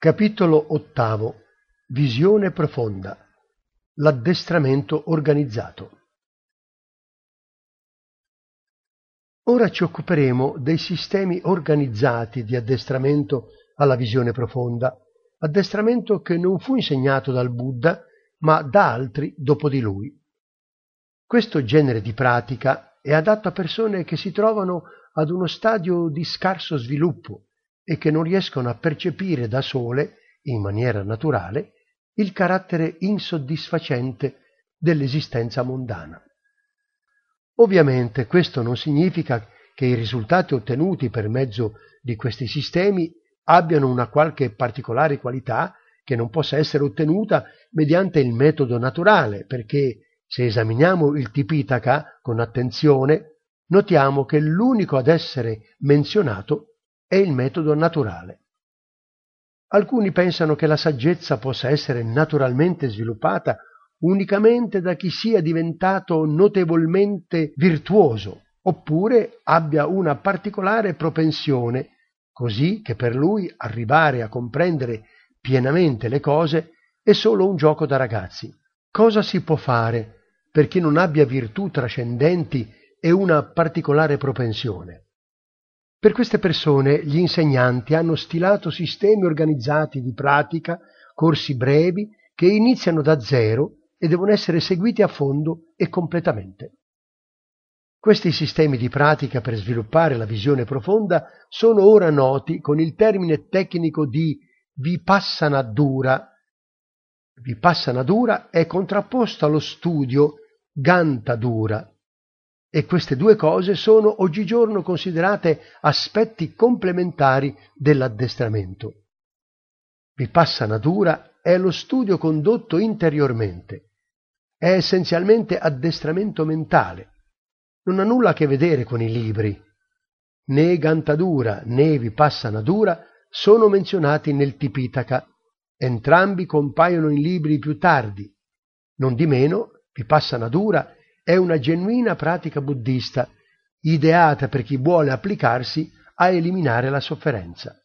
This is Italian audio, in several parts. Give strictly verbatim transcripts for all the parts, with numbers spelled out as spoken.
Capitolo ottavo. Visione profonda. L'addestramento organizzato. Ora ci occuperemo dei sistemi organizzati di addestramento alla visione profonda, addestramento che non fu insegnato dal Buddha, ma da altri dopo di lui. Questo genere di pratica è adatto a persone che si trovano ad uno stadio di scarso sviluppo e che non riescono a percepire da sole, in maniera naturale, il carattere insoddisfacente dell'esistenza mondana. Ovviamente questo non significa che i risultati ottenuti per mezzo di questi sistemi abbiano una qualche particolare qualità che non possa essere ottenuta mediante il metodo naturale, perché se esaminiamo il Tipitaka con attenzione, notiamo che l'unico ad essere menzionato è il metodo naturale. Alcuni pensano che la saggezza possa essere naturalmente sviluppata unicamente da chi sia diventato notevolmente virtuoso, oppure abbia una particolare propensione, così che per lui arrivare a comprendere pienamente le cose è solo un gioco da ragazzi. Cosa si può fare per chi non abbia virtù trascendenti e una particolare propensione? Per queste persone gli insegnanti hanno stilato sistemi organizzati di pratica, corsi brevi che iniziano da zero e devono essere seguiti a fondo e completamente. Questi sistemi di pratica per sviluppare la visione profonda sono ora noti con il termine tecnico di Vipassana Dura. Vipassana Dura è contrapposto allo studio Ganta Dura, e queste due cose sono oggigiorno considerate aspetti complementari dell'addestramento. Vipassana Dura è lo studio condotto interiormente, è essenzialmente addestramento mentale, non ha nulla a che vedere con i libri. Né Gantadura né Vipassana Dura sono menzionati nel Tipitaka, entrambi compaiono in libri più tardi. Nondimeno, Vipassana Dura è una genuina pratica buddista, ideata per chi vuole applicarsi a eliminare la sofferenza.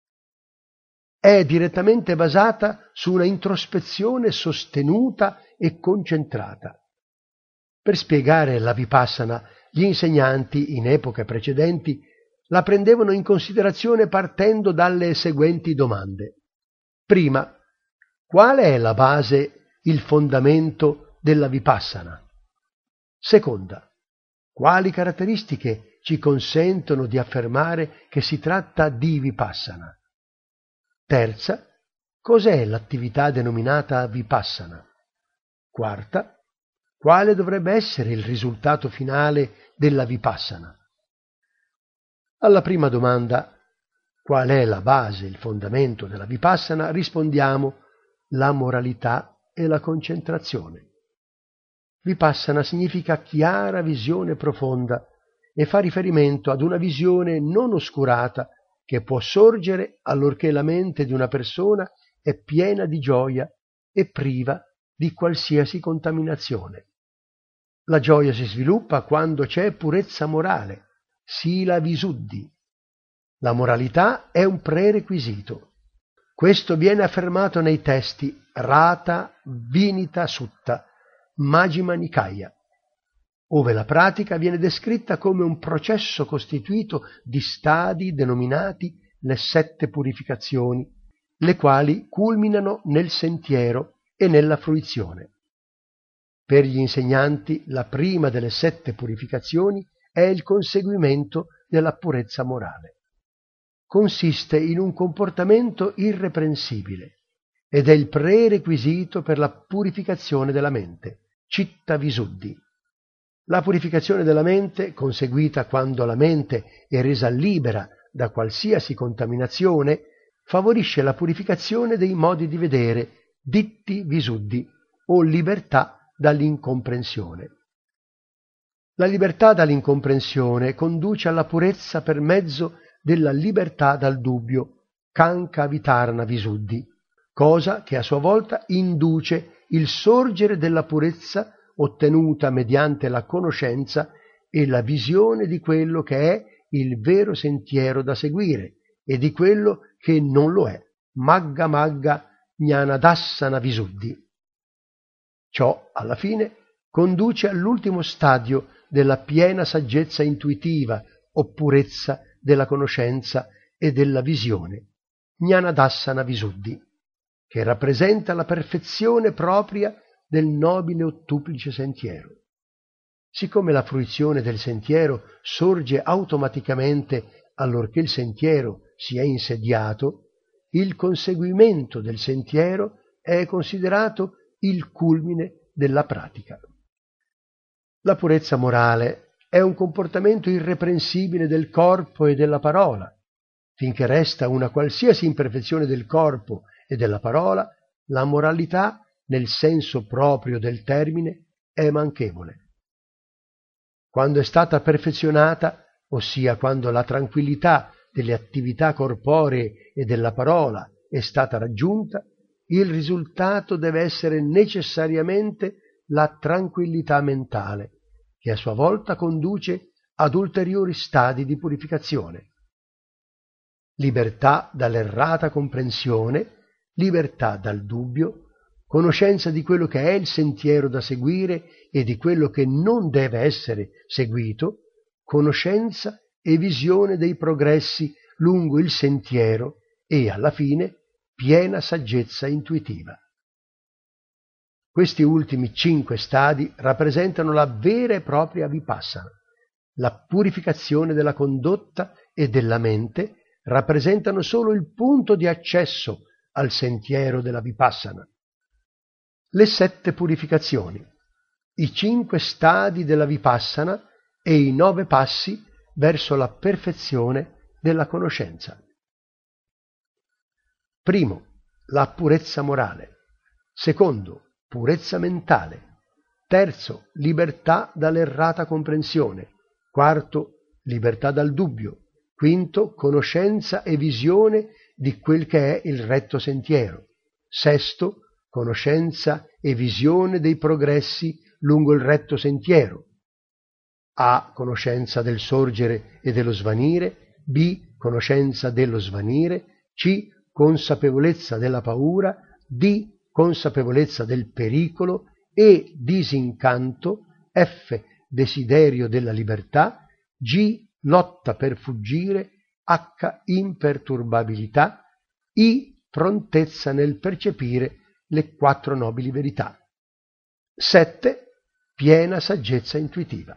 È direttamente basata su una introspezione sostenuta e concentrata. Per spiegare la Vipassana, gli insegnanti in epoche precedenti la prendevano in considerazione partendo dalle seguenti domande. Prima, qual è la base, il fondamento della Vipassana? Seconda, quali caratteristiche ci consentono di affermare che si tratta di Vipassana? Terza, cos'è l'attività denominata Vipassana? Quarta, quale dovrebbe essere il risultato finale della Vipassana? Alla prima domanda, qual è la base, il fondamento della Vipassana, rispondiamo la moralità e la concentrazione. Vipassana significa chiara visione profonda e fa riferimento ad una visione non oscurata che può sorgere allorché la mente di una persona è piena di gioia e priva di qualsiasi contaminazione. La gioia si sviluppa quando c'è purezza morale, sila visuddhi. La moralità è un prerequisito. Questo viene affermato nei testi Rata Vinita Sutta, Majjhima Nikaya, ove la pratica viene descritta come un processo costituito di stadi denominati le sette purificazioni, le quali culminano nel sentiero e nella fruizione. Per gli insegnanti la prima delle sette purificazioni è il conseguimento della purezza morale. Consiste in un comportamento irreprensibile ed è il prerequisito per la purificazione della mente, Citta Visuddhi. La purificazione della mente, conseguita quando la mente è resa libera da qualsiasi contaminazione, favorisce la purificazione dei modi di vedere, Ditti Visuddhi, o libertà dall'incomprensione. La libertà dall'incomprensione conduce alla purezza per mezzo della libertà dal dubbio, Kanka Vitarna Visuddhi, cosa che a sua volta induce il sorgere della purezza ottenuta mediante la conoscenza e la visione di quello che è il vero sentiero da seguire e di quello che non lo è, Magga Magga Jnanadassana Visuddhi. Ciò, alla fine, conduce all'ultimo stadio della piena saggezza intuitiva o purezza della conoscenza e della visione, Jnanadassana Visuddhi, che rappresenta la perfezione propria del nobile ottuplice sentiero. Siccome la fruizione del sentiero sorge automaticamente allorché il sentiero si è insediato, il conseguimento del sentiero è considerato il culmine della pratica. La purezza morale è un comportamento irreprensibile del corpo e della parola. Finché resta una qualsiasi imperfezione del corpo e della parola, la moralità, nel senso proprio del termine, è manchevole. Quando è stata perfezionata, ossia quando la tranquillità delle attività corporee e della parola è stata raggiunta, il risultato deve essere necessariamente la tranquillità mentale, che a sua volta conduce ad ulteriori stadi di purificazione. Libertà dall'errata comprensione, libertà dal dubbio, conoscenza di quello che è il sentiero da seguire e di quello che non deve essere seguito, conoscenza e visione dei progressi lungo il sentiero e, alla fine, piena saggezza intuitiva. Questi ultimi cinque stadi rappresentano la vera e propria vipassana. La purificazione della condotta e della mente rappresentano solo il punto di accesso al sentiero della vipassana. Le sette purificazioni, i cinque stadi della vipassana e i nove passi verso la perfezione della conoscenza. Primo, la purezza morale. Secondo, purezza mentale. Terzo, libertà dall'errata comprensione. Quarto, libertà dal dubbio. Quinto, conoscenza e visione di quel che è il retto sentiero. Sesto, conoscenza e visione dei progressi lungo il retto sentiero. A. Conoscenza del sorgere e dello svanire. B. Conoscenza dello svanire. C. Consapevolezza della paura. D. Consapevolezza del pericolo. E. Disincanto. F. Desiderio della libertà. G. Lotta per fuggire. H. Imperturbabilità. I. Prontezza nel percepire le quattro nobili verità. sette. Piena saggezza intuitiva.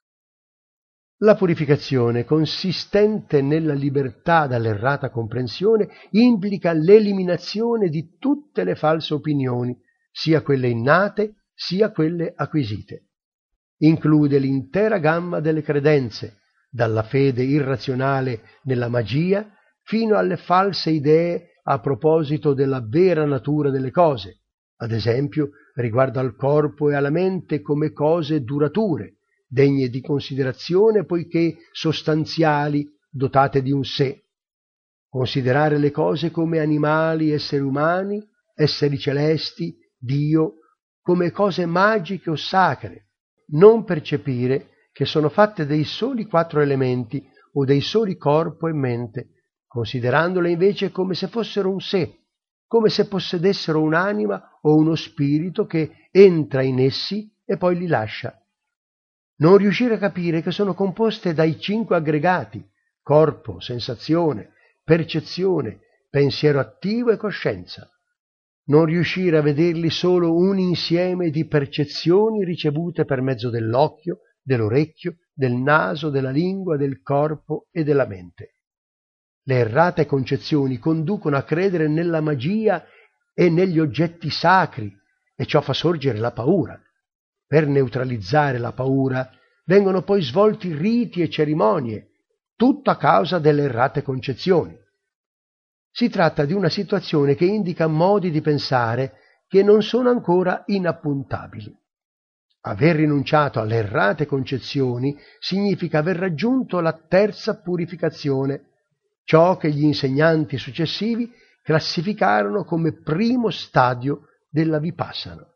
La purificazione, consistente nella libertà dall'errata comprensione, implica l'eliminazione di tutte le false opinioni, sia quelle innate sia quelle acquisite. Include l'intera gamma delle credenze, dalla fede irrazionale nella magia fino alle false idee a proposito della vera natura delle cose, ad esempio riguardo al corpo e alla mente come cose durature, degne di considerazione poiché sostanziali, dotate di un sé. Considerare le cose come animali, esseri umani, esseri celesti, Dio, come cose magiche o sacre, non percepire che sono fatte dei soli quattro elementi o dei soli corpo e mente, considerandole invece come se fossero un sé, come se possedessero un'anima o uno spirito che entra in essi e poi li lascia. Non riuscire a capire che sono composte dai cinque aggregati, corpo, sensazione, percezione, pensiero attivo e coscienza. Non riuscire a vederli solo un insieme di percezioni ricevute per mezzo dell'occhio, dell'orecchio, del naso, della lingua, del corpo e della mente. Le errate concezioni conducono a credere nella magia e negli oggetti sacri, e ciò fa sorgere la paura. Per neutralizzare la paura vengono poi svolti riti e cerimonie, tutto a causa delle errate concezioni. Si tratta di una situazione che indica modi di pensare che non sono ancora inappuntabili. Aver rinunciato alle errate concezioni significa aver raggiunto la terza purificazione, ciò che gli insegnanti successivi classificarono come primo stadio della vipassana.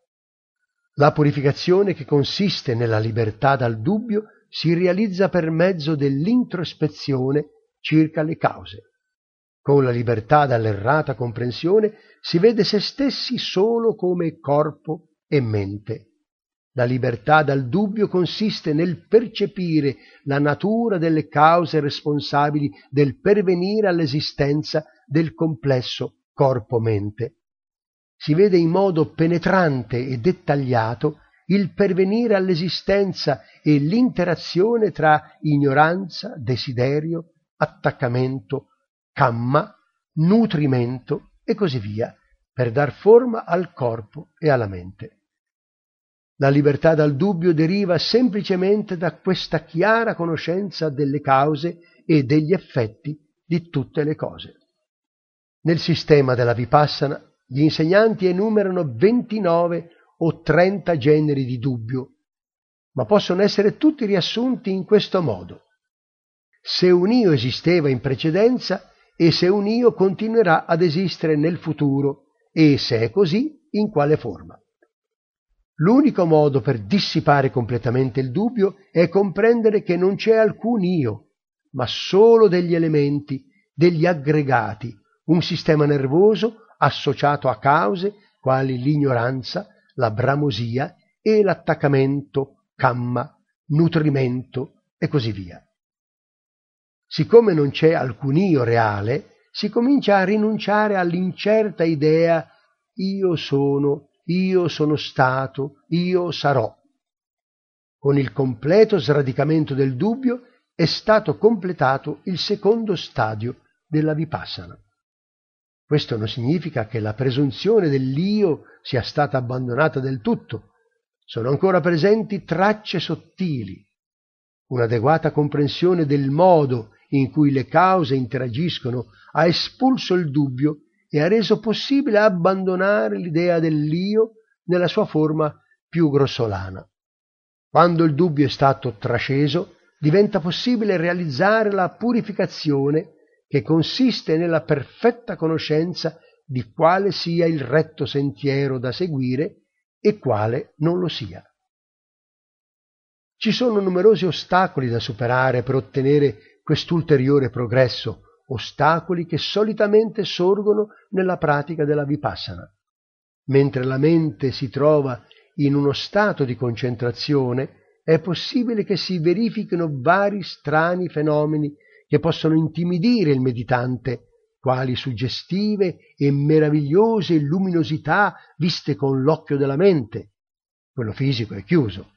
La purificazione, che consiste nella libertà dal dubbio, si realizza per mezzo dell'introspezione circa le cause. Con la libertà dall'errata comprensione si vede se stessi solo come corpo e mente. La libertà dal dubbio consiste nel percepire la natura delle cause responsabili del pervenire all'esistenza del complesso corpo-mente. Si vede in modo penetrante e dettagliato il pervenire all'esistenza e l'interazione tra ignoranza, desiderio, attaccamento, kamma, nutrimento e così via, per dar forma al corpo e alla mente. La libertà dal dubbio deriva semplicemente da questa chiara conoscenza delle cause e degli effetti di tutte le cose. Nel sistema della Vipassana gli insegnanti enumerano ventinove o trenta generi di dubbio, ma possono essere tutti riassunti in questo modo: se un io esisteva in precedenza e se un io continuerà ad esistere nel futuro, e se è così, in quale forma. L'unico modo per dissipare completamente il dubbio è comprendere che non c'è alcun io, ma solo degli elementi, degli aggregati, un sistema nervoso associato a cause quali l'ignoranza, la bramosia e l'attaccamento, kamma, nutrimento e così via. Siccome non c'è alcun io reale, si comincia a rinunciare all'incerta idea io sono, io sono stato, io sarò. Con il completo sradicamento del dubbio è stato completato il secondo stadio della Vipassana. Questo non significa che la presunzione dell'io sia stata abbandonata del tutto. Sono ancora presenti tracce sottili. Un'adeguata comprensione del modo in cui le cause interagiscono ha espulso il dubbio e ha reso possibile abbandonare l'idea dell'io nella sua forma più grossolana. Quando il dubbio è stato trasceso, diventa possibile realizzare la purificazione che consiste nella perfetta conoscenza di quale sia il retto sentiero da seguire e quale non lo sia. Ci sono numerosi ostacoli da superare per ottenere quest'ulteriore progresso, ostacoli che solitamente sorgono nella pratica della Vipassana. Mentre la mente si trova in uno stato di concentrazione, è possibile che si verifichino vari strani fenomeni che possono intimidire il meditante, quali suggestive e meravigliose luminosità viste con l'occhio della mente. Quello fisico è chiuso.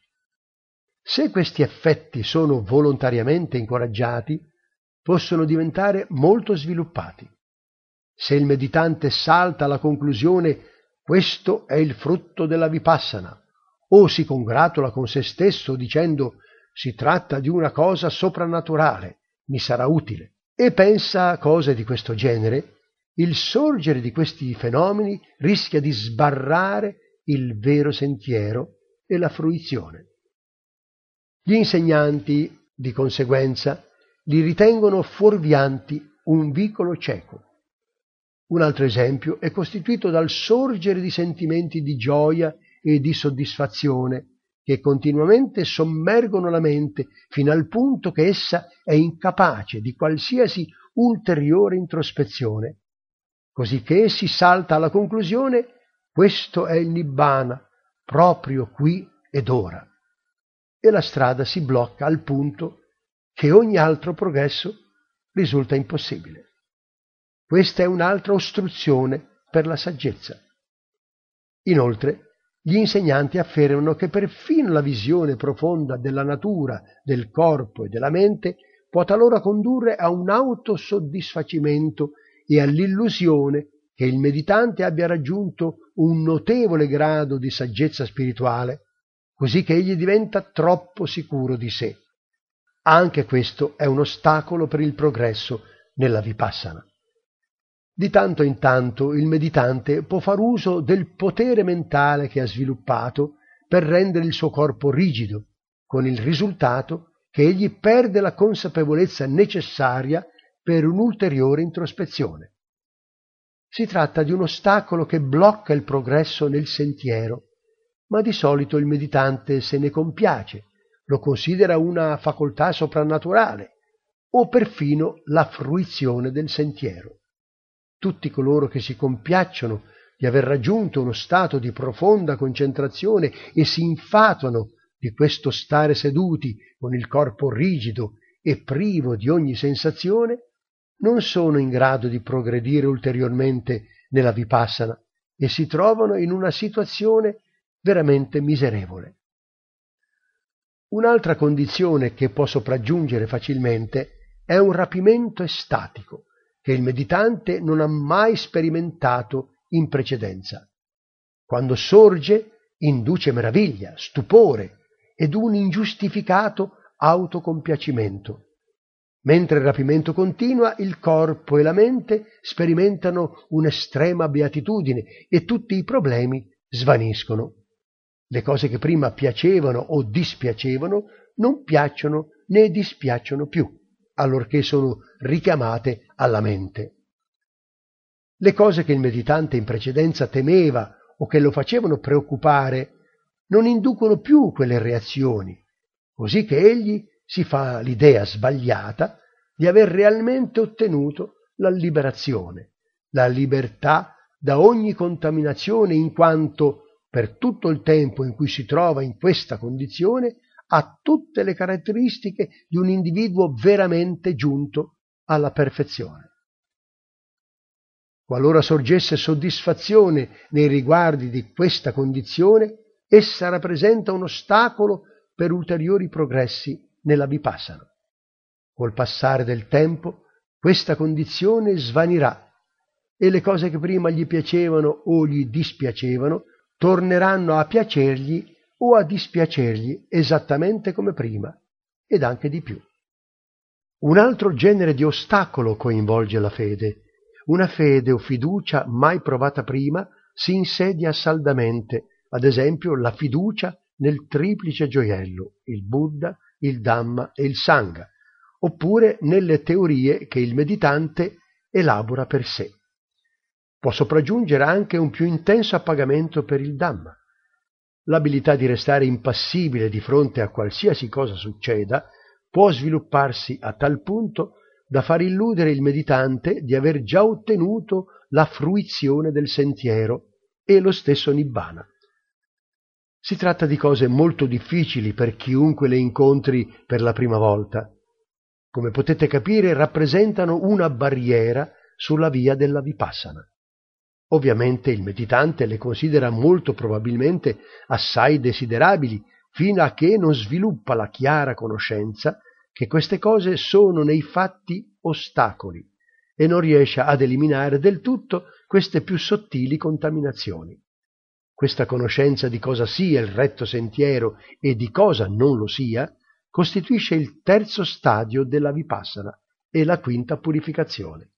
Se questi effetti sono volontariamente incoraggiati, possono diventare molto sviluppati. Se il meditante salta alla conclusione «questo è il frutto della Vipassana», o si congratula con se stesso dicendo «si tratta di una cosa soprannaturale, mi sarà utile», e pensa a cose di questo genere, il sorgere di questi fenomeni rischia di sbarrare il vero sentiero e la fruizione. Gli insegnanti, di conseguenza, li ritengono fuorvianti, un vicolo cieco. Un altro esempio è costituito dal sorgere di sentimenti di gioia e di soddisfazione che continuamente sommergono la mente fino al punto che essa è incapace di qualsiasi ulteriore introspezione, cosicché si salta alla conclusione «questo è il Nibbana, proprio qui ed ora», e la strada si blocca al punto che ogni altro progresso risulta impossibile. Questa è un'altra ostruzione per la saggezza. Inoltre, gli insegnanti affermano che perfino la visione profonda della natura, del corpo e della mente può talora condurre a un autosoddisfacimento e all'illusione che il meditante abbia raggiunto un notevole grado di saggezza spirituale, così che egli diventa troppo sicuro di sé. Anche questo è un ostacolo per il progresso nella Vipassana. Di tanto in tanto il meditante può far uso del potere mentale che ha sviluppato per rendere il suo corpo rigido, con il risultato che egli perde la consapevolezza necessaria per un'ulteriore introspezione. Si tratta di un ostacolo che blocca il progresso nel sentiero, ma di solito il meditante se ne compiace, lo considera una facoltà soprannaturale o perfino la fruizione del sentiero. tutti coloro che si compiacciono di aver raggiunto uno stato di profonda concentrazione e si infatuano di questo stare seduti con il corpo rigido e privo di ogni sensazione, non sono in grado di progredire ulteriormente nella vipassana e si trovano in una situazione veramente miserevole. Un'altra condizione che può sopraggiungere facilmente è un rapimento estatico che il meditante non ha mai sperimentato in precedenza. Quando sorge, induce meraviglia, stupore ed un ingiustificato autocompiacimento. Mentre il rapimento continua, il corpo e la mente sperimentano un'estrema beatitudine e tutti i problemi svaniscono. Le cose che prima piacevano o dispiacevano non piacciono né dispiacciono più, allorché sono richiamate alla mente. Le cose che il meditante in precedenza temeva o che lo facevano preoccupare non inducono più quelle reazioni, così che egli si fa l'idea sbagliata di aver realmente ottenuto la liberazione, la libertà da ogni contaminazione, in quanto per tutto il tempo in cui si trova in questa condizione ha tutte le caratteristiche di un individuo veramente giunto alla perfezione. Qualora sorgesse soddisfazione nei riguardi di questa condizione, essa rappresenta un ostacolo per ulteriori progressi nella vipassana. Col passare del tempo, questa condizione svanirà e le cose che prima gli piacevano o gli dispiacevano torneranno a piacergli o a dispiacergli esattamente come prima, ed anche di più. Un altro genere di ostacolo coinvolge la fede. Una fede o fiducia mai provata prima si insedia saldamente, ad esempio la fiducia nel triplice gioiello, il Buddha, il Dhamma e il Sangha, oppure nelle teorie che il meditante elabora per sé. Può sopraggiungere anche un più intenso appagamento per il Dhamma. L'abilità di restare impassibile di fronte a qualsiasi cosa succeda può svilupparsi a tal punto da far illudere il meditante di aver già ottenuto la fruizione del sentiero e lo stesso Nibbana. Si tratta di cose molto difficili per chiunque le incontri per la prima volta. Come potete capire, rappresentano una barriera sulla via della vipassana. Ovviamente il meditante le considera molto probabilmente assai desiderabili fino a che non sviluppa la chiara conoscenza che queste cose sono nei fatti ostacoli e non riesce ad eliminare del tutto queste più sottili contaminazioni. Questa conoscenza di cosa sia il retto sentiero e di cosa non lo sia costituisce il terzo stadio della vipassana e la quinta purificazione.